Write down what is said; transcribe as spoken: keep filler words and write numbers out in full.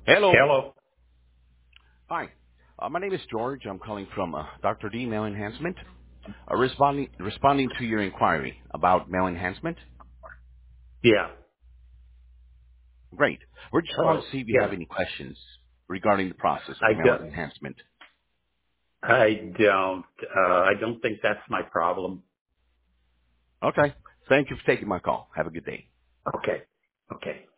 Hello. Hello. Hi. Uh, my name is George. I'm calling from uh, doctor D Mail Enhancement. Uh, responding responding to your inquiry about mail enhancement. Yeah. Great. We're just calling Hello. to see if you have Yeah. any questions regarding the process of I mail don't. enhancement. I don't. Uh, I don't think that's my problem. Okay. Thank you for taking my call. Have a good day. Okay. Okay.